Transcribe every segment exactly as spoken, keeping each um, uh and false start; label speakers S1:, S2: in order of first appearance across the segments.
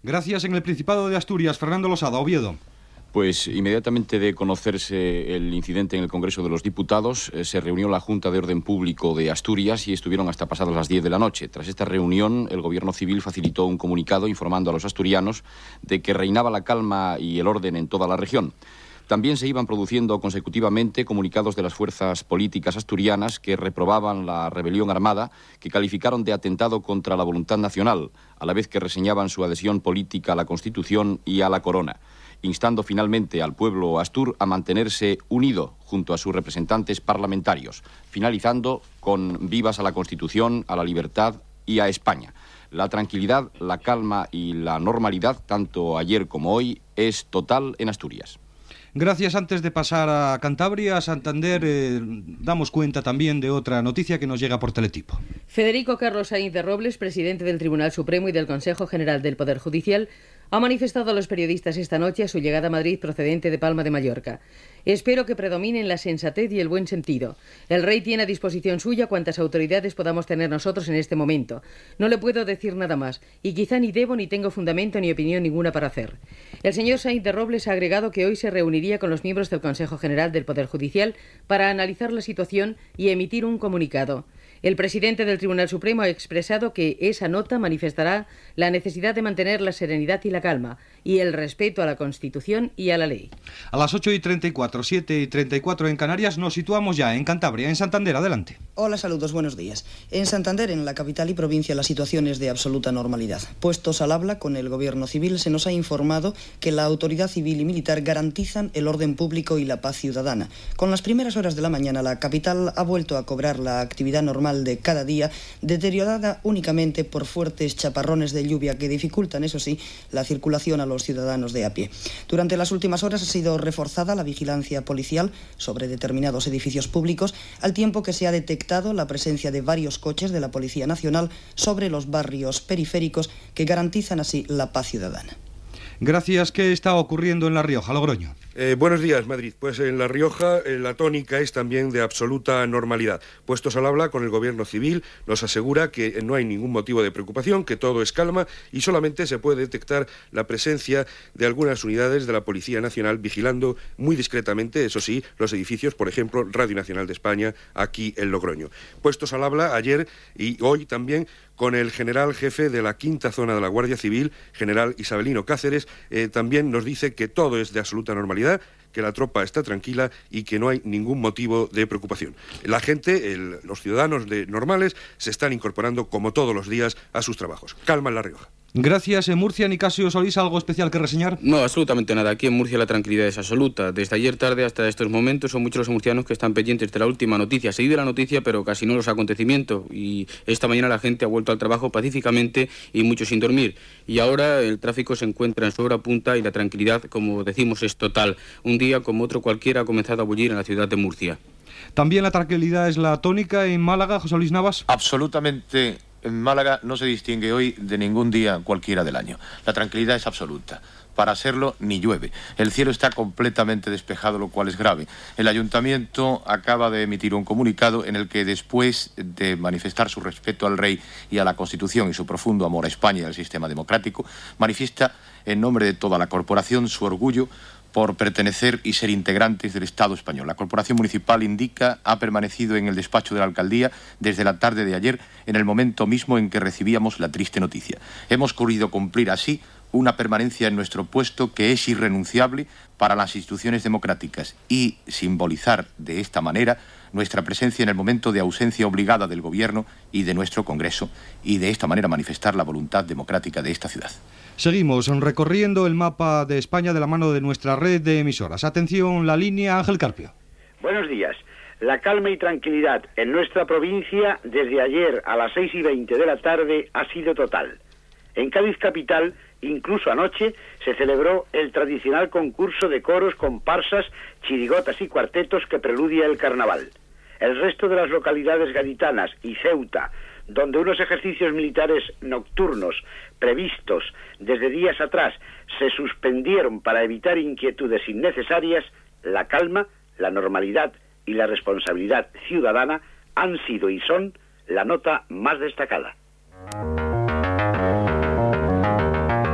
S1: Gracias. En el Principado de Asturias, Fernando Losada, Oviedo.
S2: Pues inmediatamente de conocerse el incidente en el Congreso de los Diputados, eh, se reunió la Junta de Orden Público de Asturias y estuvieron hasta pasadas las diez de la noche. Tras esta reunión, el Gobierno Civil facilitó un comunicado informando a los asturianos de que reinaba la calma y el orden en toda la región. También se iban produciendo consecutivamente comunicados de las fuerzas políticas asturianas que reprobaban la rebelión armada, que calificaron de atentado contra la voluntad nacional, a la vez que reseñaban su adhesión política a la Constitución y a la corona, instando finalmente al pueblo astur a mantenerse unido junto a sus representantes parlamentarios, finalizando con vivas a la Constitución, a la libertad y a España. La tranquilidad, la calma y la normalidad, tanto ayer como hoy, es total en Asturias.
S1: Gracias. Antes de pasar a Cantabria, a Santander, eh, damos cuenta también de otra noticia que nos llega por teletipo.
S3: Federico Carlos Sainz de Robles, presidente del Tribunal Supremo y del Consejo General del Poder Judicial, ha manifestado a los periodistas esta noche a su llegada a Madrid procedente de Palma de Mallorca. Espero que predominen la sensatez y el buen sentido. El rey tiene a disposición suya cuantas autoridades podamos tener nosotros en este momento. No le puedo decir nada más, y quizá ni debo ni tengo fundamento ni opinión ninguna para hacer. El señor Sainz de Robles ha agregado que hoy se reuniría con los miembros del Consejo General del Poder Judicial para analizar la situación y emitir un comunicado. El presidente del Tribunal Supremo ha expresado que esa nota manifestará la necesidad de mantener la serenidad y la calma y el respeto a la Constitución y a la ley.
S1: A las ocho y treinta y cuatro, siete y treinta y cuatro en Canarias, nos situamos ya en Cantabria, en Santander. Adelante.
S4: Hola, saludos, buenos días. En Santander, en la capital y provincia, la situación es de absoluta normalidad. Puestos al habla con el Gobierno Civil, se nos ha informado que la autoridad civil y militar garantizan el orden público y la paz ciudadana. Con las primeras horas de la mañana, la capital ha vuelto a cobrar la actividad normal de cada día, deteriorada únicamente por fuertes chaparrones de lluvia que dificultan, eso sí, la circulación a los ciudadanos de a pie. Durante las últimas horas ha sido reforzada la vigilancia policial sobre determinados edificios públicos, al tiempo que se ha detectado la presencia de varios coches de la Policía Nacional sobre los barrios periféricos que garantizan así la paz ciudadana.
S1: Gracias. ¿Qué está ocurriendo en La Rioja, Logroño?
S5: Eh, buenos días, Madrid. Pues en La Rioja eh, la tónica es también de absoluta normalidad. Puestos al habla con el Gobierno Civil, nos asegura que no hay ningún motivo de preocupación, que todo es calma y solamente se puede detectar la presencia de algunas unidades de la Policía Nacional vigilando muy discretamente, eso sí, los edificios, por ejemplo, Radio Nacional de España, aquí en Logroño. Puestos al habla ayer y hoy también con el general jefe de la quinta zona de la Guardia Civil, general Isabelino Cáceres, eh, también nos dice que todo es de absoluta normalidad, que la tropa está tranquila y que no hay ningún motivo de preocupación. La gente, el, los ciudadanos de normales, se están incorporando como todos los días a sus trabajos. Calma en La Rioja.
S1: Gracias. En Murcia, Nicasio Solís, ¿algo especial que reseñar?
S6: No, absolutamente nada. Aquí en Murcia la tranquilidad es absoluta. Desde ayer tarde hasta estos momentos son muchos los murcianos que están pendientes de la última noticia. Se vive la noticia, pero casi no los acontecimientos. Y esta mañana la gente ha vuelto al trabajo pacíficamente y mucho sin dormir. Y ahora el tráfico se encuentra en su hora punta y la tranquilidad, como decimos, es total. Un día como otro cualquiera ha comenzado a bullir en la ciudad de Murcia.
S1: También la tranquilidad es la tónica en Málaga, José Luis Navas.
S7: Absolutamente. En Málaga no se distingue hoy de ningún día cualquiera del año. La tranquilidad es absoluta. Para serlo, ni llueve. El cielo está completamente despejado, lo cual es grave. El ayuntamiento acaba de emitir un comunicado en el que, después de manifestar su respeto al rey y a la Constitución y su profundo amor a España y al sistema democrático, manifiesta en nombre de toda la corporación su orgullo por pertenecer y ser integrantes del Estado español. La Corporación Municipal indica ha permanecido en el despacho de la alcaldía desde la tarde de ayer, en el momento mismo en que recibíamos la triste noticia. Hemos querido cumplir así una permanencia en nuestro puesto que es irrenunciable para las instituciones democráticas y simbolizar de esta manera nuestra presencia en el momento de ausencia obligada del Gobierno y de nuestro Congreso, y de esta manera manifestar la voluntad democrática de esta ciudad.
S1: Seguimos recorriendo el mapa de España de la mano de nuestra red de emisoras. Atención, la línea Ángel Carpio.
S8: Buenos días. La calma y tranquilidad en nuestra provincia desde ayer a las seis y veinte de la tarde ha sido total. En Cádiz capital, incluso anoche, se celebró el tradicional concurso de coros, comparsas, chirigotas y cuartetos que preludia el carnaval. El resto de las localidades gaditanas y Ceuta, donde unos ejercicios militares nocturnos previstos desde días atrás se suspendieron para evitar inquietudes innecesarias, la calma, la normalidad y la responsabilidad ciudadana han sido y son la nota más destacada.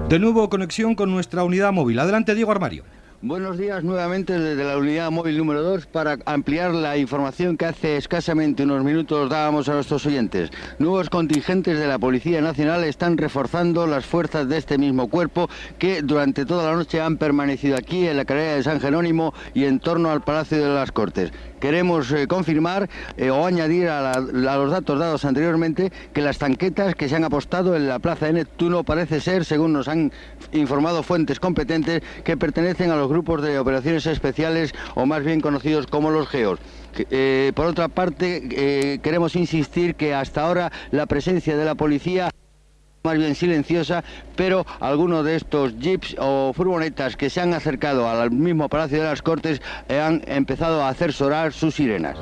S1: De nuevo conexión con nuestra unidad móvil. Adelante, Diego Armario.
S9: Buenos días nuevamente desde la unidad móvil número dos para ampliar la información que hace escasamente unos minutos dábamos a nuestros oyentes. Nuevos contingentes de la Policía Nacional están reforzando las fuerzas de este mismo cuerpo que durante toda la noche han permanecido aquí en la carrera de San Jerónimo y en torno al Palacio de las Cortes. Queremos eh, confirmar eh, o añadir a, la, a los datos dados anteriormente que las tanquetas que se han apostado en la Plaza de Neptuno parece ser, según nos han informado fuentes competentes, que pertenecen a los grupos de operaciones especiales o más bien conocidos como los GEOs. Eh, por otra parte, eh, queremos insistir que hasta ahora la presencia de la policía más bien silenciosa, pero algunos de estos jeeps o furgonetas que se han acercado al mismo Palacio de las Cortes eh, han empezado a hacer sonar sus sirenas.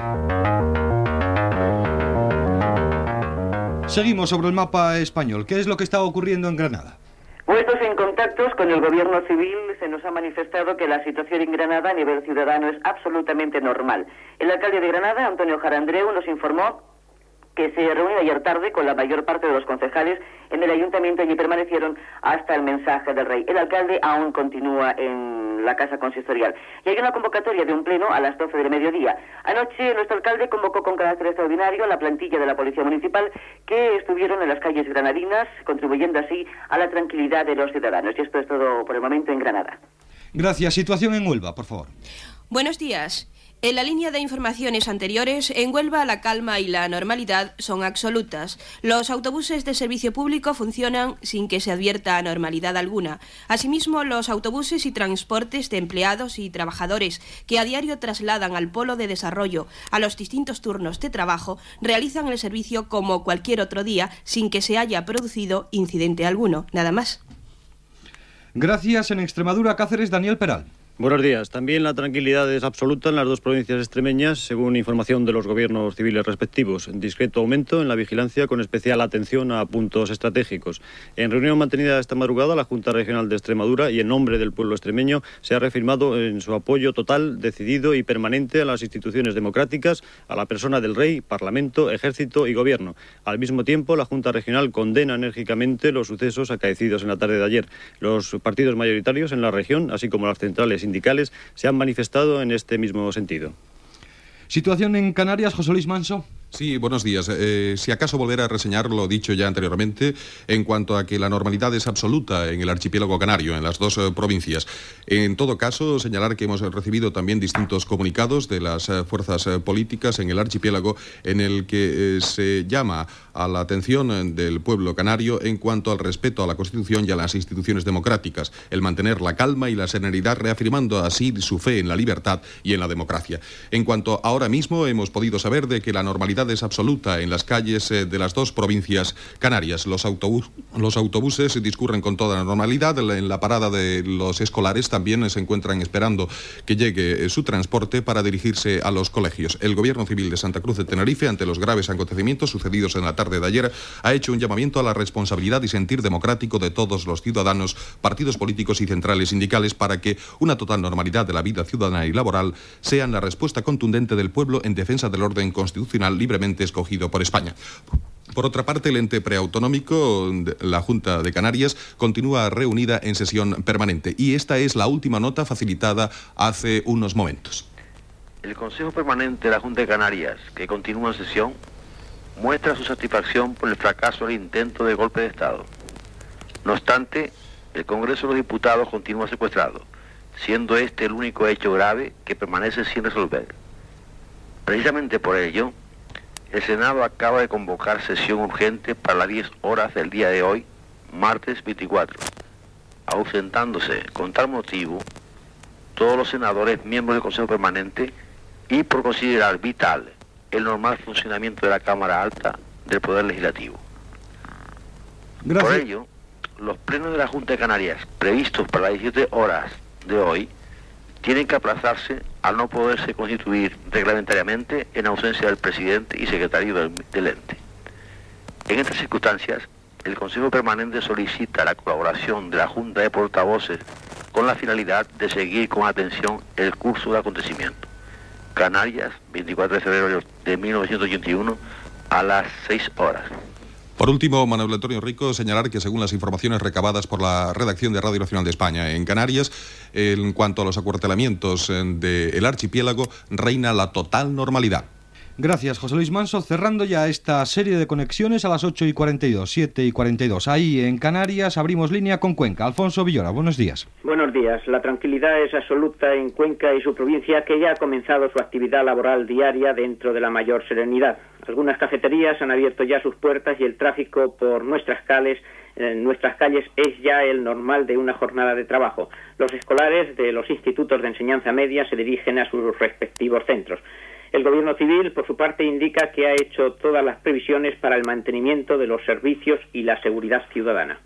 S1: Seguimos sobre el mapa español. ¿Qué es lo que está ocurriendo en Granada?
S3: Puestos en contactos con el gobierno civil, se nos ha manifestado que la situación en Granada a nivel ciudadano es absolutamente normal. El alcalde de Granada, Antonio Jarandreu, nos informó que se reunió ayer tarde con la mayor parte de los concejales en el ayuntamiento y permanecieron hasta el mensaje del rey. El alcalde aún continúa en la casa consistorial. Y hay una convocatoria de un pleno a las doce del mediodía. Anoche nuestro alcalde convocó con carácter extraordinario a la plantilla de la Policía Municipal que estuvieron en las calles granadinas, contribuyendo así a la tranquilidad de los ciudadanos. Y esto es todo por el momento en Granada.
S1: Gracias. Situación en Huelva, por favor.
S10: Buenos días. En la línea de informaciones anteriores, en Huelva la calma y la normalidad son absolutas. Los autobuses de servicio público funcionan sin que se advierta anormalidad alguna. Asimismo, los autobuses y transportes de empleados y trabajadores que a diario trasladan al polo de desarrollo a los distintos turnos de trabajo realizan el servicio como cualquier otro día sin que se haya producido incidente alguno. Nada más.
S1: Gracias. En Extremadura, Cáceres, Daniel Peral.
S11: Buenos días. También la tranquilidad es absoluta en las dos provincias extremeñas, según información de los gobiernos civiles respectivos. Discreto aumento en la vigilancia con especial atención a puntos estratégicos. En reunión mantenida esta madrugada, la Junta Regional de Extremadura y en nombre del pueblo extremeño se ha reafirmado en su apoyo total, decidido y permanente a las instituciones democráticas, a la persona del Rey, Parlamento, Ejército y Gobierno. Al mismo tiempo, la Junta Regional condena enérgicamente los sucesos acaecidos en la tarde de ayer. Los partidos mayoritarios en la región, así como las centrales sindicales, se han manifestado en este mismo sentido.
S1: Situación en Canarias, José Luis Manso.
S12: Sí, buenos días. Eh, si acaso volver a reseñar lo dicho ya anteriormente en cuanto a que la normalidad es absoluta en el archipiélago canario, en las dos eh, provincias. En todo caso, señalar que hemos recibido también distintos comunicados de las eh, fuerzas eh, políticas en el archipiélago en el que eh, se llama a la atención del pueblo canario en cuanto al respeto a la Constitución y a las instituciones democráticas, el mantener la calma y la serenidad, reafirmando así su fe en la libertad y en la democracia. En cuanto a ahora mismo, hemos podido saber de que la normalidad es absoluta en las calles eh, de las dos provincias canarias. Los, autobús, los autobuses discurren con toda normalidad. En la parada de los escolares también se encuentran esperando que llegue eh, su transporte para dirigirse a los colegios. El Gobierno Civil de Santa Cruz de Tenerife, ante los graves acontecimientos sucedidos en la tarde de ayer, ha hecho un llamamiento a la responsabilidad y sentir democrático de todos los ciudadanos, partidos políticos y centrales sindicales para que una total normalidad de la vida ciudadana y laboral sean la respuesta contundente del pueblo en defensa del orden constitucional libremente escogido por España. Por otra parte, el ente preautonómico, la Junta de Canarias, continúa reunida en sesión permanente y esta es la última nota facilitada hace unos momentos.
S13: El Consejo Permanente de la Junta de Canarias, que continúa en sesión, muestra su satisfacción por el fracaso del intento de golpe de Estado. No obstante, el Congreso de los Diputados continúa secuestrado, siendo este el único hecho grave que permanece sin resolver. Precisamente por ello, el Senado acaba de convocar sesión urgente para las diez horas del día de hoy, martes veinticuatro, ausentándose con tal motivo todos los senadores miembros del Consejo Permanente y por considerar vital el normal funcionamiento de la Cámara Alta del Poder Legislativo. Gracias. Por ello, los plenos de la Junta de Canarias previstos para las diecisiete horas de hoy tienen que aplazarse al no poderse constituir reglamentariamente en ausencia del presidente y secretario del, del ente. En estas circunstancias, el Consejo Permanente solicita la colaboración de la Junta de Portavoces con la finalidad de seguir con atención el curso del acontecimiento. Canarias, veinticuatro de febrero de mil novecientos ochenta y uno, a las seis horas.
S12: Por Por último, Manuel Antonio Rico, señalar que según las informaciones recabadas por la redacción de Radio Nacional de España en Canarias, en cuanto a los acuartelamientos del archipiélago, reina la total normalidad.
S1: Gracias, José Luis Manso. Cerrando ya esta serie de conexiones a las ocho y cuarenta y dos, siete y cuarenta y dos. Ahí en Canarias abrimos línea con Cuenca. Alfonso Villora, buenos días.
S14: Buenos días. La tranquilidad es absoluta en Cuenca y su provincia, que ya ha comenzado su actividad laboral diaria dentro de la mayor serenidad. Algunas cafeterías han abierto ya sus puertas y el tráfico por nuestras calles, en nuestras calles es ya el normal de una jornada de trabajo. Los escolares de los institutos de enseñanza media se dirigen a sus respectivos centros. El Gobierno civil, por su parte, indica que ha hecho todas las previsiones para el mantenimiento de los servicios y la seguridad ciudadana.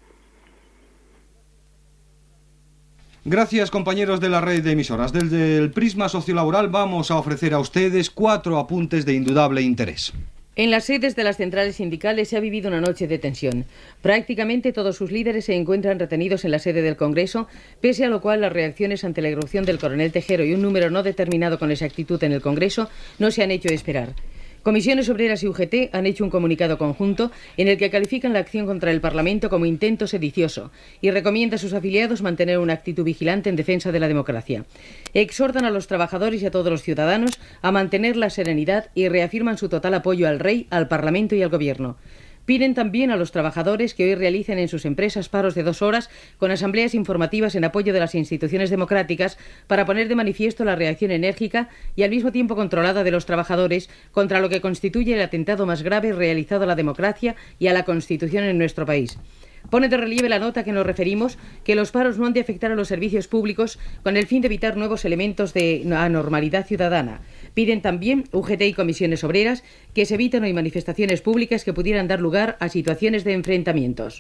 S1: Gracias, compañeros de la red de emisoras. Desde el prisma sociolaboral vamos a ofrecer a ustedes cuatro apuntes de indudable interés.
S3: En las sedes de las centrales sindicales se ha vivido una noche de tensión. Prácticamente todos sus líderes se encuentran retenidos en la sede del Congreso, pese a lo cual las reacciones ante la irrupción del coronel Tejero y un número no determinado con exactitud en el Congreso no se han hecho esperar. Comisiones Obreras y U G T han hecho un comunicado conjunto en el que califican la acción contra el Parlamento como intento sedicioso y recomienda a sus afiliados mantener una actitud vigilante en defensa de la democracia. Exhortan a los trabajadores y a todos los ciudadanos a mantener la serenidad y reafirman su total apoyo al Rey, al Parlamento y al Gobierno. Piden también a los trabajadores que hoy realicen en sus empresas paros de dos horas con asambleas informativas en apoyo de las instituciones democráticas para poner de manifiesto la reacción enérgica y al mismo tiempo controlada de los trabajadores contra lo que constituye el atentado más grave realizado a la democracia y a la Constitución en nuestro país. Pone de relieve la nota que nos referimos que los paros no han de afectar a los servicios públicos con el fin de evitar nuevos elementos de anormalidad ciudadana. Piden también U G T y comisiones obreras que se eviten hoy manifestaciones públicas que pudieran dar lugar a situaciones de enfrentamientos.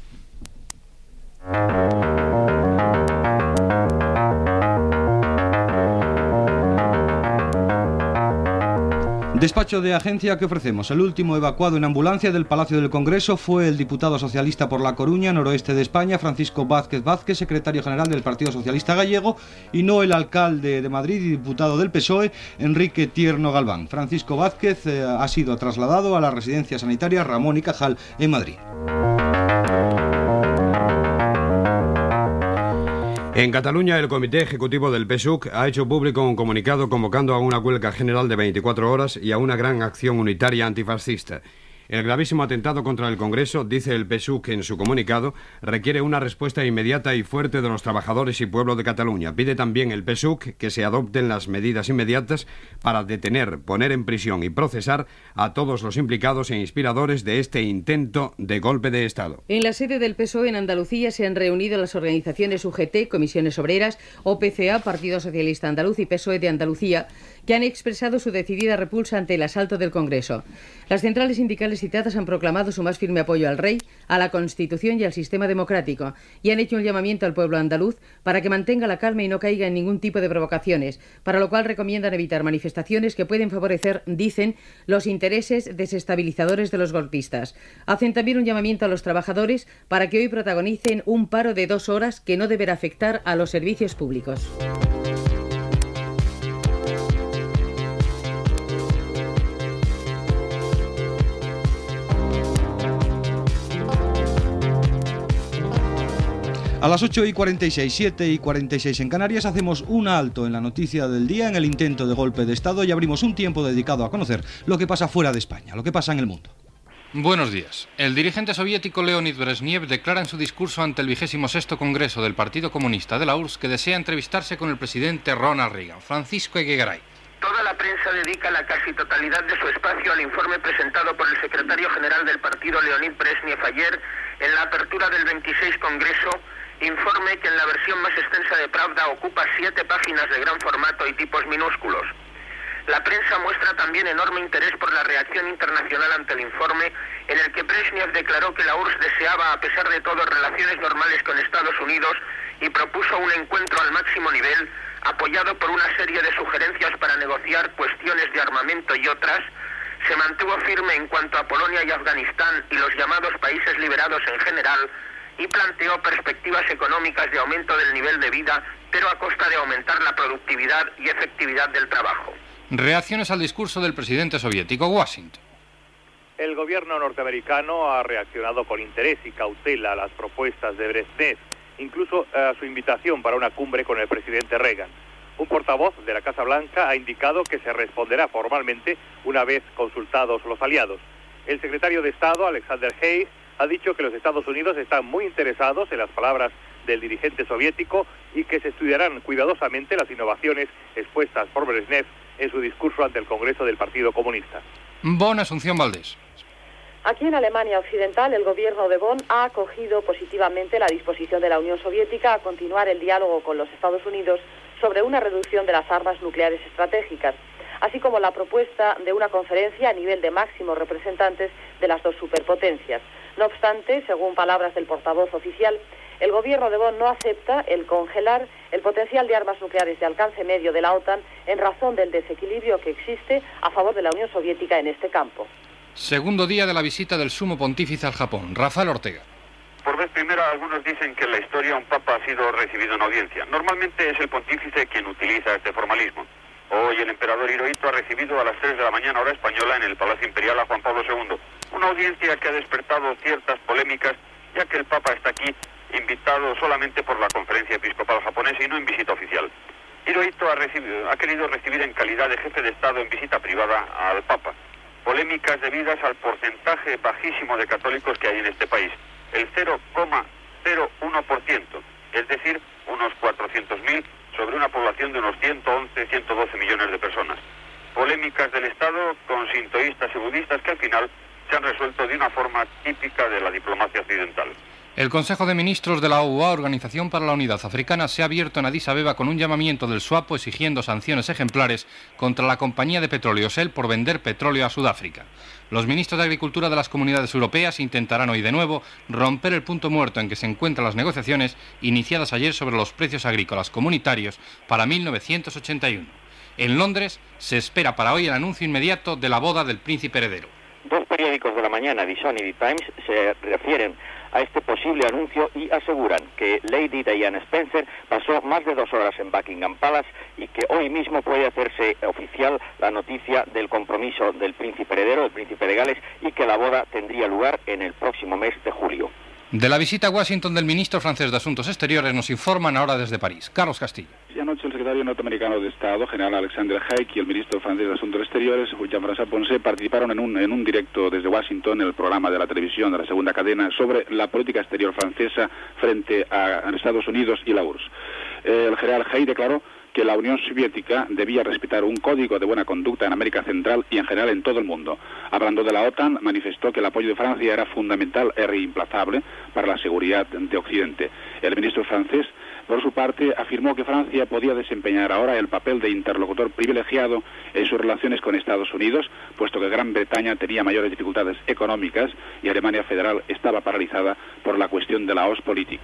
S1: Despacho de agencia que ofrecemos. El último evacuado en ambulancia del Palacio del Congreso fue el diputado socialista por La Coruña, noroeste de España, Francisco Vázquez Vázquez, secretario general del Partido Socialista Gallego, y no el alcalde de Madrid y diputado del P S O E, Enrique Tierno Galván. Francisco Vázquez eh, ha sido trasladado a la residencia sanitaria Ramón y Cajal en Madrid.
S15: En Cataluña, el Comité Ejecutivo del P S U C ha hecho público un comunicado convocando a una huelga general de veinticuatro horas y a una gran acción unitaria antifascista. El gravísimo atentado contra el Congreso, dice el P S U C en su comunicado, requiere una respuesta inmediata y fuerte de los trabajadores y pueblo de Cataluña. Pide también el P S U C que se adopten las medidas inmediatas para detener, poner en prisión y procesar a todos los implicados e inspiradores de este intento de golpe de Estado.
S3: En la sede del P S O E en Andalucía se han reunido las organizaciones U G T, Comisiones Obreras, O P C A, Partido Socialista Andaluz y P S O E de Andalucía, que han expresado su decidida repulsa ante el asalto del Congreso. Las centrales sindicales citadas han proclamado su más firme apoyo al Rey, a la Constitución y al sistema democrático, y han hecho un llamamiento al pueblo andaluz para que mantenga la calma y no caiga en ningún tipo de provocaciones, para lo cual recomiendan evitar manifestaciones que pueden favorecer, dicen, los intereses desestabilizadores de los golpistas. Hacen también un llamamiento a los trabajadores para que hoy protagonicen un paro de dos horas que no deberá afectar a los servicios públicos.
S1: A las ocho y cuarenta y seis, siete y cuarenta y seis en Canarias hacemos un alto en la noticia del día, en el intento de golpe de Estado, y abrimos un tiempo dedicado a conocer lo que pasa fuera de España, lo que pasa en el mundo.
S16: Buenos días. El dirigente soviético Leonid Brezhnev declara en su discurso ante el vigésimo sexto Congreso del Partido Comunista de la U R S S que desea entrevistarse con el presidente Ronald Reagan. Francisco Eguegaray.
S17: Toda la prensa dedica la casi totalidad de su espacio al informe presentado por el secretario general del partido Leonid Brezhnev ayer en la apertura del veintiséis Congreso, informe que en la versión más extensa de Pravda ocupa siete páginas de gran formato y tipos minúsculos. La prensa muestra también enorme interés por la reacción internacional ante el informe, en el que Brezhnev declaró que la U R S S deseaba, a pesar de todo, relaciones normales con Estados Unidos y propuso un encuentro al máximo nivel, apoyado por una serie de sugerencias para negociar cuestiones de armamento y otras. Se mantuvo firme en cuanto a Polonia y Afganistán y los llamados países liberados en general, y planteó perspectivas económicas de aumento del nivel de vida, pero a costa de aumentar la productividad y efectividad del trabajo.
S16: Reacciones al discurso del presidente soviético. Washington.
S18: El gobierno norteamericano ha reaccionado con interés y cautela a las propuestas de Brezhnev, incluso a su invitación para una cumbre con el presidente Reagan. Un portavoz de la Casa Blanca ha indicado que se responderá formalmente una vez consultados los aliados. El secretario de Estado, Alexander Hayes, ha dicho que los Estados Unidos están muy interesados en las palabras del dirigente soviético y que se estudiarán cuidadosamente las innovaciones expuestas por Brezhnev en su discurso ante el Congreso del Partido Comunista.
S16: Bonn, Asunción Valdés.
S19: Aquí en Alemania Occidental, el gobierno de Bonn ha acogido positivamente la disposición de la Unión Soviética a continuar el diálogo con los Estados Unidos sobre una reducción de las armas nucleares estratégicas, así como la propuesta de una conferencia a nivel de máximos representantes de las dos superpotencias. No obstante, según palabras del portavoz oficial, el gobierno de Bonn no acepta el congelar el potencial de armas nucleares de alcance medio de la OTAN en razón del desequilibrio que existe a favor de la Unión Soviética en este campo.
S16: Segundo día de la visita del sumo pontífice al Japón. Rafael Ortega.
S20: Por vez primera, algunos dicen que en la historia un papa ha sido recibido en audiencia. Normalmente es el pontífice quien utiliza este formalismo. Hoy el emperador Hirohito ha recibido a las tres de la mañana hora española en el Palacio Imperial a Juan Pablo segundo. Una audiencia que ha despertado ciertas polémicas, ya que el papa está aquí invitado solamente por la Conferencia Episcopal Japonesa y no en visita oficial. Hirohito ha, recibido, ha querido recibir en calidad de jefe de Estado en visita privada al papa. Polémicas debidas al porcentaje bajísimo de católicos que hay en este país, el cero coma cero uno por ciento, es decir, unos cuatrocientos mil sobre una población de unos ciento once, ciento doce millones de personas. Polémicas del Estado con sintoístas y budistas que al final se han resuelto de una forma típica de la diplomacia occidental.
S16: El Consejo de Ministros de la O U A, Organización para la Unidad Africana, se ha abierto en Addis Abeba con un llamamiento del SWAPO exigiendo sanciones ejemplares contra la compañía de petróleo Shell por vender petróleo a Sudáfrica. Los ministros de Agricultura de las comunidades europeas intentarán hoy de nuevo romper el punto muerto en que se encuentran las negociaciones iniciadas ayer sobre los precios agrícolas comunitarios para mil novecientos ochenta y uno. En Londres se espera para hoy el anuncio inmediato de la boda del príncipe heredero.
S21: Dos periódicos de la mañana, The Sun y The Times, se refieren a este posible anuncio y aseguran que Lady Diana Spencer pasó más de dos horas en Buckingham Palace y que hoy mismo puede hacerse oficial la noticia del compromiso del príncipe heredero, del príncipe de Gales, y que la boda tendría lugar en el próximo mes de julio.
S16: De la visita a Washington del ministro francés de Asuntos Exteriores nos informan ahora desde París. Carlos Castillo.
S22: Y anoche el secretario norteamericano de Estado, general Alexander Haig, y el ministro francés de Asuntos Exteriores, Jean-François Poncet, participaron en un, en un directo desde Washington en el programa de la televisión de la segunda cadena sobre la política exterior francesa frente a Estados Unidos y la U R S S. El general Haig declaró que la Unión Soviética debía respetar un código de buena conducta en América Central y en general en todo el mundo. Hablando de la OTAN, manifestó que el apoyo de Francia era fundamental e reemplazable para la seguridad de Occidente. El ministro francés, por su parte, afirmó que Francia podía desempeñar ahora el papel de interlocutor privilegiado en sus relaciones con Estados Unidos, puesto que Gran Bretaña tenía mayores dificultades económicas y Alemania Federal estaba paralizada por la cuestión de la Ostpolitik.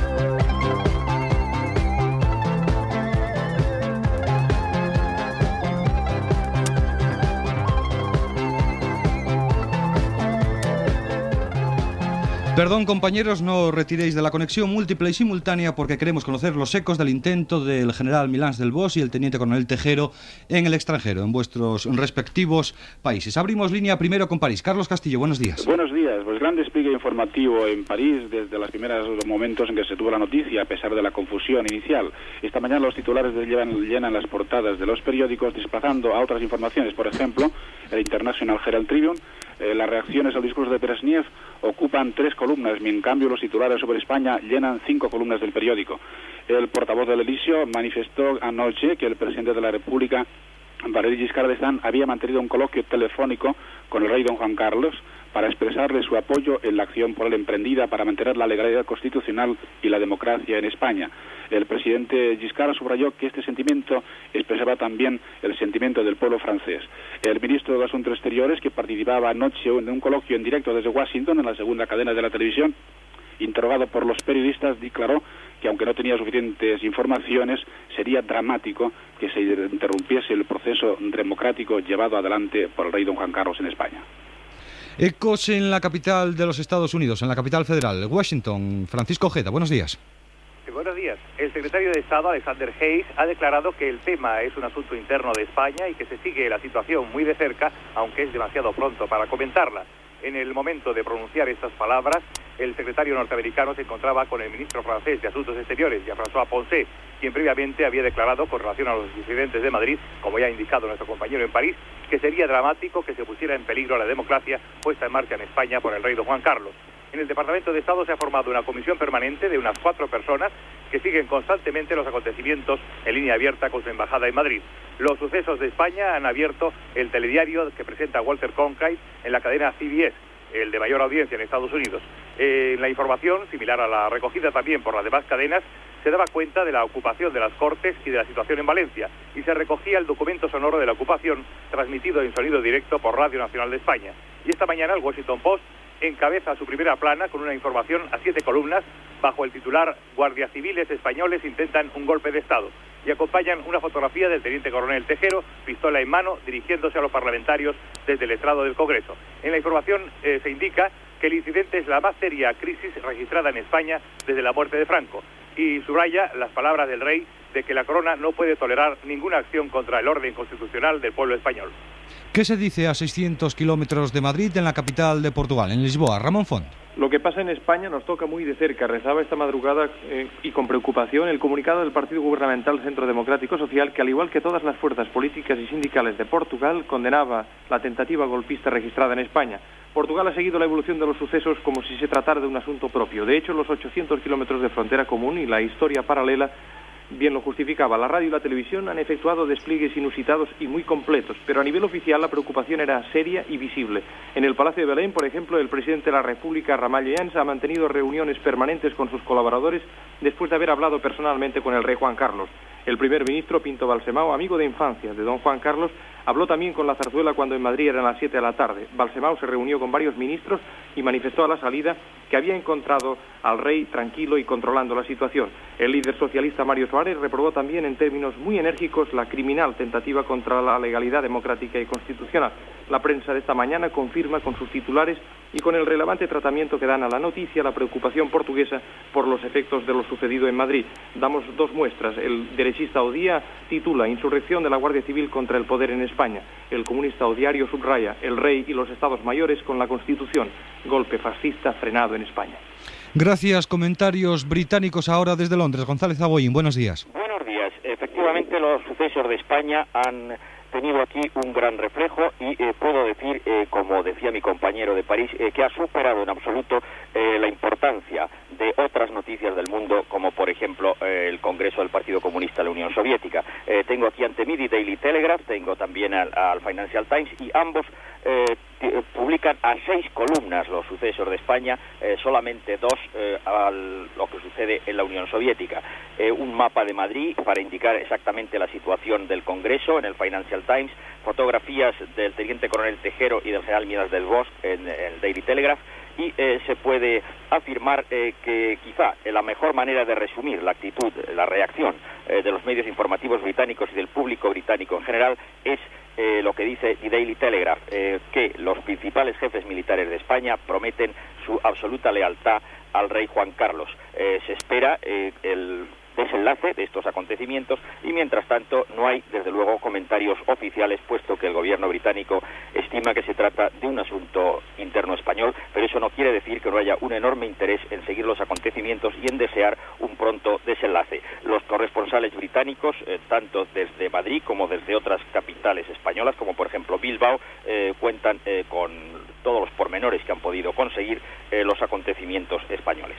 S1: Perdón, compañeros, no os retiréis de la conexión múltiple y simultánea porque queremos conocer los ecos del intento del general Milans del Bosch y el teniente coronel Tejero en el extranjero, en vuestros respectivos países. Abrimos línea primero con París. Carlos Castillo, buenos días.
S22: Buenos días. Pues gran despliegue informativo en París desde los primeros momentos en que se tuvo la noticia, a pesar de la confusión inicial. Esta mañana los titulares llenan, llenan las portadas de los periódicos, desplazando a otras informaciones. Por ejemplo, el International Herald Tribune, eh, las reacciones al discurso de Brezhnev ocupan tres columnas, y en cambio los titulares sobre España llenan cinco columnas del periódico. El portavoz del Elíseo manifestó anoche que el presidente de la República, Valéry Giscard d'Estaing, había mantenido un coloquio telefónico con el rey don Juan Carlos para expresarle su apoyo en la acción por él emprendida para mantener la legalidad constitucional y la democracia en España. El presidente Giscard subrayó que este sentimiento expresaba también el sentimiento del pueblo francés. El ministro de Asuntos Exteriores, que participaba anoche en un coloquio en directo desde Washington, en la segunda cadena de la televisión, interrogado por los periodistas, declaró que aunque no tenía suficientes informaciones, sería dramático que se interrumpiese el proceso democrático llevado adelante por el rey don Juan Carlos en España.
S1: Ecos en la capital de los Estados Unidos, en la capital federal, Washington. Francisco Ojeda, buenos días.
S18: Sí, buenos días. El secretario de Estado, Alexander Hayes, ha declarado que el tema es un asunto interno de España y que se sigue la situación muy de cerca, aunque es demasiado pronto para comentarla. En el momento de pronunciar estas palabras, el secretario norteamericano se encontraba con el ministro francés de Asuntos Exteriores, Jean-François Poncet, quien previamente había declarado con relación a los incidentes de Madrid, como ya ha indicado nuestro compañero en París, que sería dramático que se pusiera en peligro la democracia puesta en marcha en España por el rey don Juan Carlos. En el Departamento de Estado se ha formado una comisión permanente de unas cuatro personas que siguen constantemente los acontecimientos en línea abierta con su embajada en Madrid. Los sucesos de España han abierto el telediario que presenta Walter Cronkite en la cadena C B S, el de mayor audiencia en Estados Unidos. Eh, la información, similar a la recogida también por las demás cadenas, se daba cuenta de la ocupación de las Cortes y de la situación en Valencia, y se recogía el documento sonoro de la ocupación, transmitido en sonido directo por Radio Nacional de España. Y esta mañana el Washington Post encabeza su primera plana con una información a siete columnas bajo el titular «Guardias civiles españoles intentan un golpe de Estado», y acompañan una fotografía del teniente coronel Tejero, pistola en mano, dirigiéndose a los parlamentarios desde el estrado del Congreso. En la información eh, se indica que el incidente es la más seria crisis registrada en España desde la muerte de Franco, y subraya las palabras del rey de que la corona no puede tolerar ninguna acción contra el orden constitucional del pueblo español.
S1: ¿Qué se dice a seiscientos kilómetros de Madrid, en la capital de Portugal, en Lisboa? Ramón Font.
S2: Lo que pasa en España nos toca muy de cerca. Rezaba esta madrugada eh, y con preocupación el comunicado del Partido Gubernamental Centro Democrático Social, que al igual que todas las fuerzas políticas y sindicales de Portugal, condenaba la tentativa golpista registrada en España. Portugal ha seguido la evolución de los sucesos como si se tratara de un asunto propio. De hecho, los ochocientos kilómetros de frontera común y la historia paralela bien lo justificaba. La radio y la televisión han efectuado despliegues inusitados y muy completos, pero a nivel oficial la preocupación era seria y visible. En el Palacio de Belén, por ejemplo, el presidente de la República, Ramalho Eanes, ha mantenido reuniones permanentes con sus colaboradores después de haber hablado personalmente con el rey Juan Carlos. El primer ministro, Pinto Balsemao, amigo de infancia de don Juan Carlos, habló también con la zarzuela cuando en Madrid eran las siete de la tarde. Balsemao se reunió con varios ministros y manifestó a la salida que había encontrado al rey tranquilo y controlando la situación. El líder socialista Mario Soares reprobó también en términos muy enérgicos la criminal tentativa contra la legalidad democrática y constitucional. La prensa de esta mañana confirma con sus titulares y con el relevante tratamiento que dan a la noticia la preocupación portuguesa por los efectos de lo sucedido en Madrid. Damos dos muestras. El derechista Odía titula «Insurrección de la Guardia Civil contra el poder en España». El comunista Odiario subraya «El rey y los estados mayores con la Constitución. Golpe fascista frenado en España».
S1: Gracias. Comentarios británicos ahora desde Londres. González Aboyín, buenos días.
S21: Buenos días. Efectivamente, los sucesos de España han tenido aquí un gran reflejo y eh, puedo decir, eh, como decía mi compañero de París, eh, que ha superado en absoluto eh, la importancia de otras noticias del mundo, como por ejemplo eh, el Congreso del Partido Comunista de la Unión Soviética. Eh, tengo aquí ante mí The Daily Telegraph, tengo también al, al Financial Times, y ambos eh, publican a seis columnas los sucesos de España, eh, solamente dos eh, a lo que sucede en la Unión Soviética. Eh, un mapa de Madrid para indicar exactamente la situación del Congreso en el Financial Times, fotografías del teniente coronel Tejero y del general Miras del Bosch en, en el Daily Telegraph, y eh, se puede afirmar eh, que quizá la mejor manera de resumir la actitud, la reacción eh, de los medios informativos británicos y del público británico en general es eh, lo que dice The Daily Telegraph, eh, que los principales jefes militares de España prometen su absoluta lealtad al rey Juan Carlos. Eh, se espera eh, el desenlace de estos acontecimientos y mientras tanto no hay desde luego comentarios oficiales, puesto que el gobierno británico estima que se trata de un asunto interno español, pero eso no quiere decir que no haya un enorme interés en seguir los acontecimientos y en desear un pronto desenlace. Los corresponsales británicos, eh, tanto desde Madrid como desde otras capitales españolas, como por ejemplo Bilbao, eh, cuentan eh, con todos los pormenores que han podido conseguir eh, los acontecimientos españoles.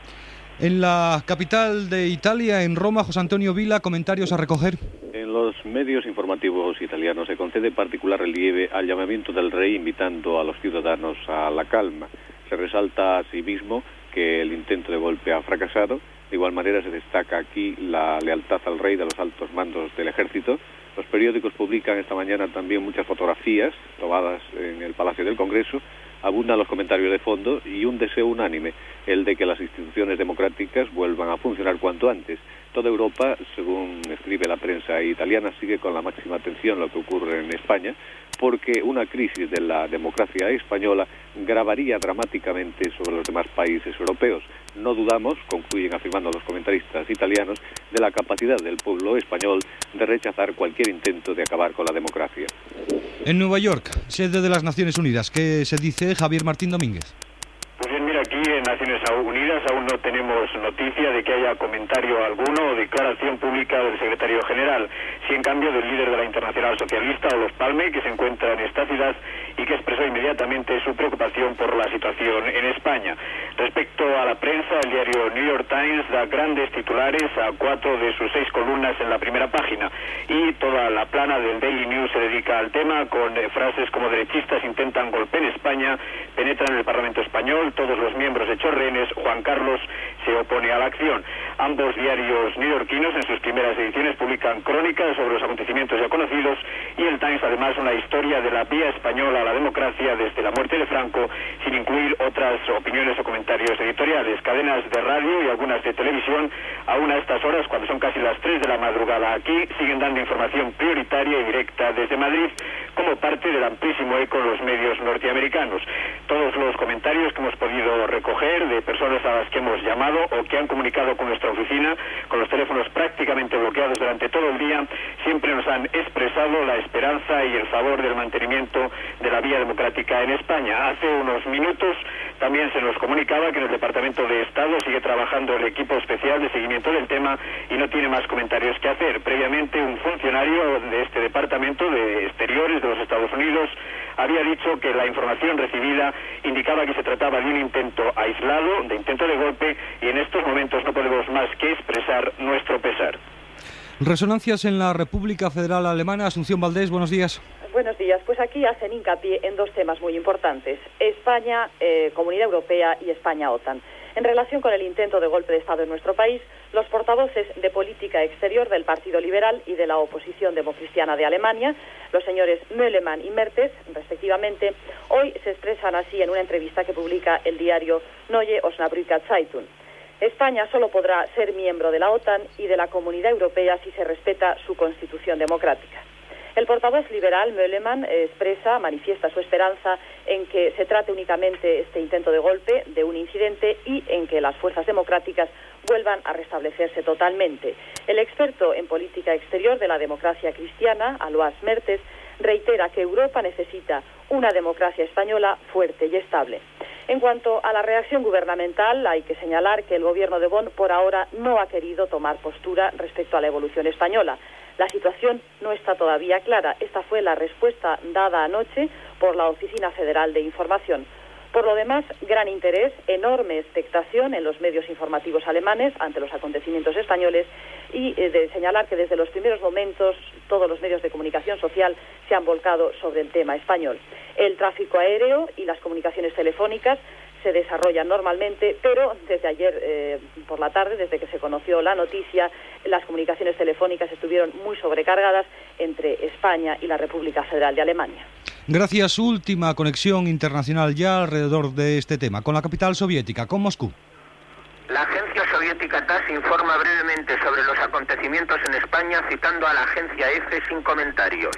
S1: En la capital de Italia, en Roma, José Antonio Vila, comentarios a recoger.
S4: En los medios informativos italianos se concede particular relieve al llamamiento del rey invitando a los ciudadanos a la calma. Se resalta asimismo que el intento de golpe ha fracasado. De igual manera se destaca aquí la lealtad al rey de los altos mandos del ejército. Los periódicos publican esta mañana también muchas fotografías tomadas en el Palacio del Congreso. Abundan los comentarios de fondo y un deseo unánime el de que las instituciones democráticas vuelvan a funcionar cuanto antes. Toda Europa, según escribe la prensa italiana, sigue con la máxima atención lo que ocurre en España, porque una crisis de la democracia española gravaría dramáticamente sobre los demás países europeos. No dudamos, concluyen afirmando los comentaristas italianos, de la capacidad del pueblo español de rechazar cualquier intento de acabar con la democracia.
S1: En Nueva York, sede de las Naciones Unidas, ¿qué se dice, Javier Martín Domínguez?
S5: Pues bien, mira, aquí en Naciones Unidas aún no tenemos noticia de que haya comentario alguno o declaración pública del secretario general. Sí, en cambio, del líder de la Internacional Socialista, Olof Palme, que se encuentra en esta ciudad y que expresó inmediatamente su preocupación por la situación en España. Respecto a la prensa, el diario New York Times da grandes titulares a cuatro de sus seis columnas en la primera página, y toda la plana del Daily News se dedica al tema con eh, frases como: derechistas intentan golpe en España, penetran en el Parlamento español, todos los miembros hechos rehenes, Juan Carlos se opone a la acción. Ambos diarios neoyorquinos en sus primeras ediciones publican crónicas sobre los acontecimientos ya conocidos, y el Times además una historia de la vía española a la democracia desde la muerte de Franco, sin incluir otras opiniones o comentarios editoriales. Cadenas de radio y algunas de televisión, aún a estas horas, cuando son casi las tres de la madrugada aquí, siguen dando información prioritaria y directa desde Madrid, como parte del amplísimo eco de los medios norteamericanos. Todos los comentarios que hemos podido recoger de personas a las que hemos llamado o que han comunicado con nuestra oficina, con los teléfonos prácticamente bloqueados durante todo el día, siempre nos han expresado la esperanza y el favor del mantenimiento de la vía democrática en España. Hace unos minutos también se nos comunicaba que en el Departamento de Estado sigue trabajando el equipo especial de seguimiento del tema y no tiene más comentarios que hacer. Previamente, un funcionario de este Departamento de Exteriores de los Estados Unidos había dicho que la información recibida indicaba que se trataba de un intento aislado, de intento de golpe, y en estos momentos no podemos más que expresar nuestro pesar.
S1: Resonancias en la República Federal Alemana. Asunción Valdés, buenos días.
S19: Buenos días. Pues aquí hacen hincapié en dos temas muy importantes: España, eh, Comunidad Europea, y España-OTAN. En relación con el intento de golpe de Estado en nuestro país, los portavoces de política exterior del Partido Liberal y de la oposición democristiana de Alemania, los señores Möllemann y Mertes, respectivamente, hoy se expresan así en una entrevista que publica el diario Neue Osnabrücker Zeitung. España solo podrá ser miembro de la OTAN y de la Comunidad Europea si se respeta su constitución democrática. El portavoz liberal Möllemann expresa, manifiesta su esperanza en que se trate únicamente este intento de golpe de un incidente y en que las fuerzas democráticas vuelvan a restablecerse totalmente. El experto en política exterior de la democracia cristiana, Alois Mertes, reitera que Europa necesita una democracia española fuerte y estable. En cuanto a la reacción gubernamental, hay que señalar que el gobierno de Bonn por ahora no ha querido tomar postura respecto a la evolución española. La situación no está todavía clara. Esta fue la respuesta dada anoche por la Oficina Federal de Información. Por lo demás, gran interés, enorme expectación en los medios informativos alemanes ante los acontecimientos españoles, y eh, de señalar que desde los primeros momentos todos los medios de comunicación social se han volcado sobre el tema español. El tráfico aéreo y las comunicaciones telefónicas se desarrollan normalmente, pero desde ayer eh, por la tarde, desde que se conoció la noticia, las comunicaciones telefónicas estuvieron muy sobrecargadas entre España y la República Federal de Alemania.
S1: Gracias. Última conexión internacional ya alrededor de este tema, con la capital soviética, con Moscú.
S17: La agencia soviética TASS informa brevemente sobre los acontecimientos en España, citando a la agencia EFE sin comentarios.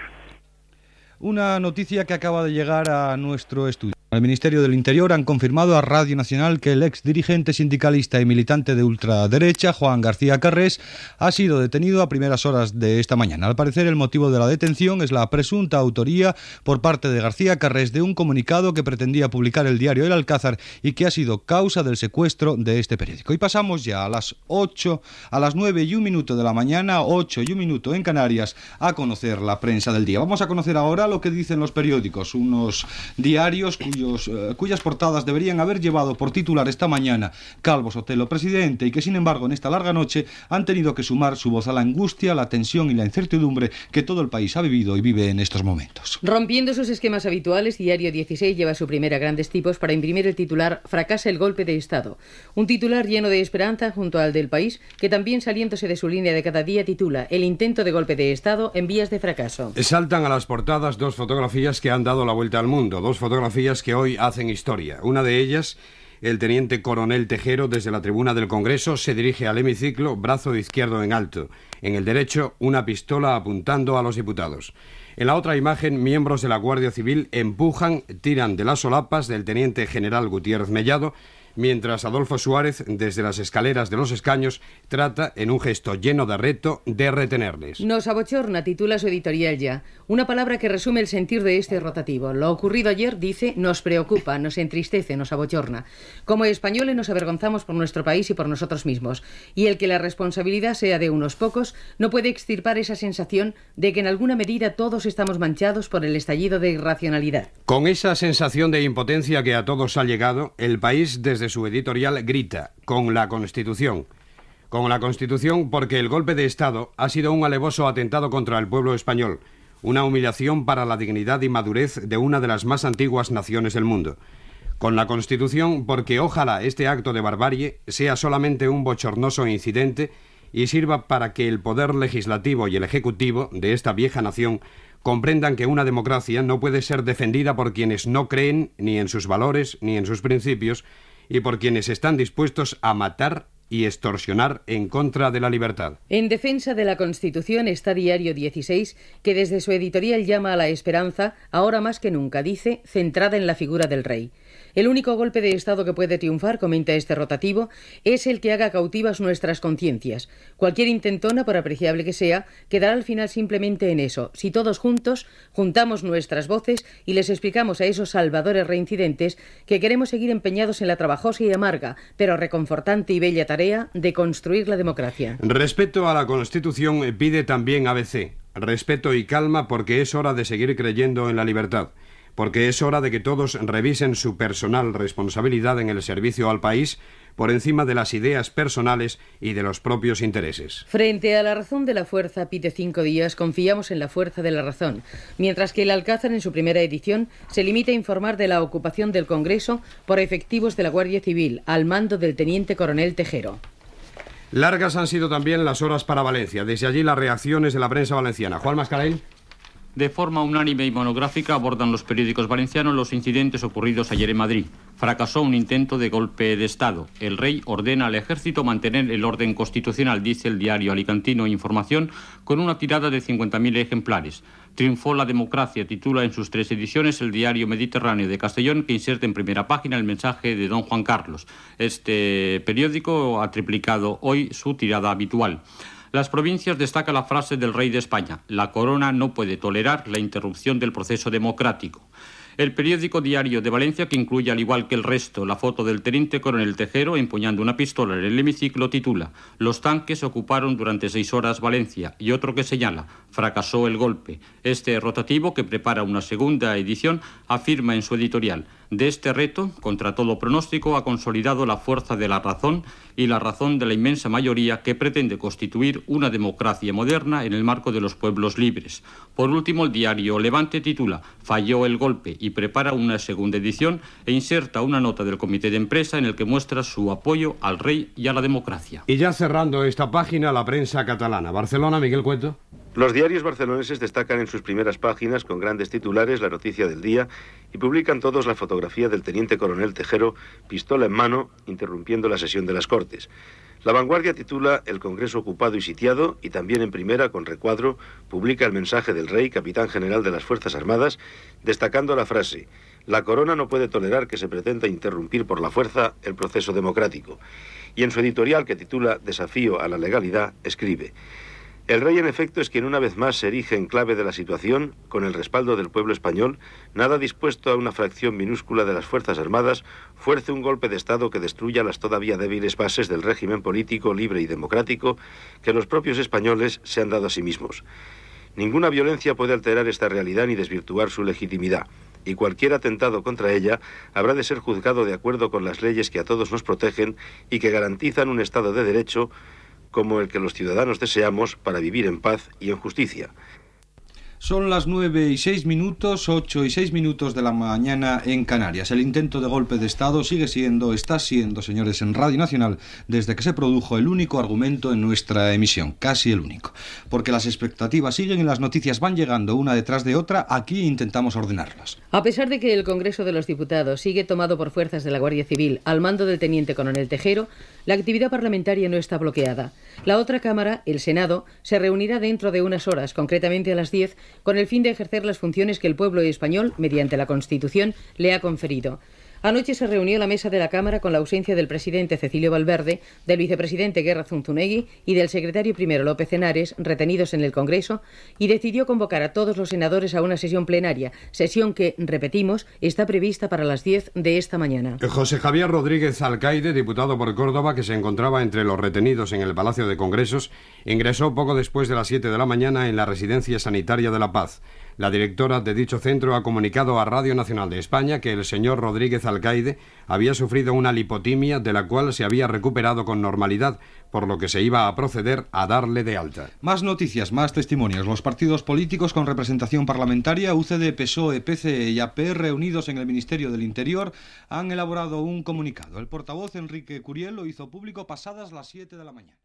S1: Una noticia que acaba de llegar a nuestro estudio. El Ministerio del Interior han confirmado a Radio Nacional que el ex dirigente sindicalista y militante de ultraderecha, Juan García Carrés, ha sido detenido a primeras horas de esta mañana. Al parecer, el motivo de la detención es la presunta autoría por parte de García Carrés de un comunicado que pretendía publicar el diario El Alcázar y que ha sido causa del secuestro de este periódico. Y pasamos ya a las ocho, a las nueve y un minuto de la mañana, ocho y un minuto en Canarias, a conocer la prensa del día. Vamos a conocer ahora lo que dicen los periódicos, unos diarios cuyos cuyas portadas deberían haber llevado por titular esta mañana Calvo Sotelo presidente, y que sin embargo en esta larga noche han tenido que sumar su voz a la angustia, la tensión y la incertidumbre que todo el país ha vivido y vive en estos momentos.
S3: Rompiendo sus esquemas habituales, Diario dieciséis lleva su primera grandes tipos para imprimir el titular "Fracasa el golpe de Estado". Un titular lleno de esperanza junto al del País, que también saliéndose de su línea de cada día titula "El intento de golpe de Estado en vías de fracaso".
S15: Saltan a las portadas dos fotografías que han dado la vuelta al mundo, dos fotografías que hoy hacen historia. Una de ellas El teniente coronel Tejero, desde la tribuna del Congreso, se dirige al hemiciclo, brazo izquierdo en alto. En el derecho, una pistola apuntando a los diputados. En la otra imagen, miembros de la Guardia Civil empujan, tiran de las solapas del teniente general Gutiérrez Mellado, mientras Adolfo Suárez, desde las escaleras de los escaños, trata, en un gesto lleno de reto, de retenerles.
S3: Nos abochorna, titula su editorial Ya. Una palabra que resume el sentir de este rotativo. Lo ocurrido ayer, dice, nos preocupa, nos entristece, nos abochorna. Como españoles nos avergonzamos por nuestro país y por nosotros mismos. Y el que la responsabilidad sea de unos pocos no puede extirpar esa sensación de que en alguna medida todos estamos manchados por el estallido de irracionalidad.
S15: Con esa sensación de impotencia que a todos ha llegado, el país, desde su editorial, grita con la Constitución. Con la Constitución porque el golpe de Estado ha sido un alevoso atentado contra el pueblo español, una humillación para la dignidad y madurez de una de las más antiguas naciones del mundo. Con la Constitución porque ojalá este acto de barbarie sea solamente un bochornoso incidente y sirva para que el poder legislativo y el ejecutivo de esta vieja nación comprendan que una democracia no puede ser defendida por quienes no creen ni en sus valores ni en sus principios, y por quienes están dispuestos a matar y extorsionar en contra de la libertad.
S3: En defensa de la Constitución está Diario dieciséis, que desde su editorial llama a la esperanza, ahora más que nunca, dice, centrada en la figura del rey. El único golpe de Estado que puede triunfar, comenta este rotativo, es el que haga cautivas nuestras conciencias. Cualquier intentona, por apreciable que sea, quedará al final simplemente en eso. Si todos juntos juntamos nuestras voces y les explicamos a esos salvadores reincidentes que queremos seguir empeñados en la trabajosa y amarga, pero reconfortante y bella tarea de construir la democracia.
S15: Respecto a la Constitución, pide también A B C. Respeto y calma porque es hora de seguir creyendo en la libertad. Porque es hora de que todos revisen su personal responsabilidad en el servicio al país por encima de las ideas personales y de los propios intereses.
S3: Frente a la razón de la fuerza, pide Cinco Días, confiamos en la fuerza de la razón, mientras que el Alcázar, en su primera edición, se limita a informar de la ocupación del Congreso por efectivos de la Guardia Civil, al mando del teniente coronel Tejero.
S15: Largas han sido también las horas para Valencia. Desde allí las reacciones de la prensa valenciana. Juan Mascarell.
S6: De forma unánime y monográfica abordan los periódicos valencianos los incidentes ocurridos ayer en Madrid. Fracasó un intento de golpe de Estado. El rey ordena al ejército mantener el orden constitucional, dice el diario alicantino Información, con una tirada de cincuenta mil ejemplares. Triunfó la democracia, titula en sus tres ediciones el diario Mediterráneo de Castellón, que inserta en primera página el mensaje de don Juan Carlos. Este periódico ha triplicado hoy su tirada habitual. Las provincias destaca la frase del rey de España: la corona no puede tolerar la interrupción del proceso democrático. El periódico Diario de Valencia, que incluye al igual que el resto la foto del teniente coronel Tejero empuñando una pistola en el hemiciclo, titula: los tanques ocuparon durante seis horas Valencia, y otro que señala: fracasó el golpe. Este rotativo, que prepara una segunda edición, afirma en su editorial: de este reto, contra todo pronóstico, ha consolidado la fuerza de la razón y la razón de la inmensa mayoría que pretende constituir una democracia moderna en el marco de los pueblos libres. Por último, el diario Levante titula: falló el golpe, y prepara una segunda edición e inserta una nota del comité de empresa en el que muestra su apoyo al rey y a la democracia.
S15: Y ya cerrando esta página, la prensa catalana. Barcelona, Miguel Cueto.
S7: Los diarios barceloneses destacan en sus primeras páginas con grandes titulares la noticia del día y publican todos la fotografía del teniente coronel Tejero, pistola en mano, interrumpiendo la sesión de las Cortes. La Vanguardia titula El Congreso ocupado y sitiado, y también en primera, con recuadro, publica el mensaje del rey, capitán general de las Fuerzas Armadas, destacando la frase: la corona no puede tolerar que se pretenda interrumpir por la fuerza el proceso democrático. Y en su editorial, que titula Desafío a la legalidad, escribe: el rey, en efecto, es quien una vez más se erige en clave de la situación, con el respaldo del pueblo español, nada dispuesto a una fracción minúscula de las Fuerzas Armadas fuerce un golpe de Estado que destruya las todavía débiles bases del régimen político libre y democrático que los propios españoles se han dado a sí mismos. Ninguna violencia puede alterar esta realidad ni desvirtuar su legitimidad, y cualquier atentado contra ella habrá de ser juzgado de acuerdo con las leyes que a todos nos protegen y que garantizan un Estado de Derecho como el que los ciudadanos deseamos para vivir en paz y en justicia.
S1: Son las nueve y seis minutos, ocho y seis minutos de la mañana en Canarias. El intento de golpe de Estado sigue siendo, está siendo, señores, en Radio Nacional, desde que se produjo, el único argumento en nuestra emisión, casi el único. Porque las expectativas siguen y las noticias van llegando una detrás de otra, aquí intentamos ordenarlas.
S3: A pesar de que el Congreso de los Diputados sigue tomado por fuerzas de la Guardia Civil al mando del teniente coronel Tejero, la actividad parlamentaria no está bloqueada. La otra Cámara, el Senado, se reunirá dentro de unas horas, concretamente a las diez, con el fin de ejercer las funciones que el pueblo español, mediante la Constitución, le ha conferido. Anoche se reunió la mesa de la Cámara con la ausencia del presidente Cecilio Valverde, del vicepresidente Guerra Zunzunegui y del secretario primero López Henares, retenidos en el Congreso, y decidió convocar a todos los senadores a una sesión plenaria, sesión que, repetimos, está prevista para las diez de esta mañana.
S15: José Javier Rodríguez Alcaide, diputado por Córdoba, que se encontraba entre los retenidos en el Palacio de Congresos, ingresó poco después de las siete de la mañana en la Residencia Sanitaria de La Paz. La directora de dicho centro ha comunicado a Radio Nacional de España que el señor Rodríguez Alcaide había sufrido una lipotimia de la cual se había recuperado con normalidad, por lo que se iba a proceder a darle de alta.
S1: Más noticias, más testimonios. Los partidos políticos con representación parlamentaria, U C D, P S O E, P C E y A P R, reunidos en el Ministerio del Interior, han elaborado un comunicado. El portavoz Enrique Curiel lo hizo público pasadas las siete de la mañana.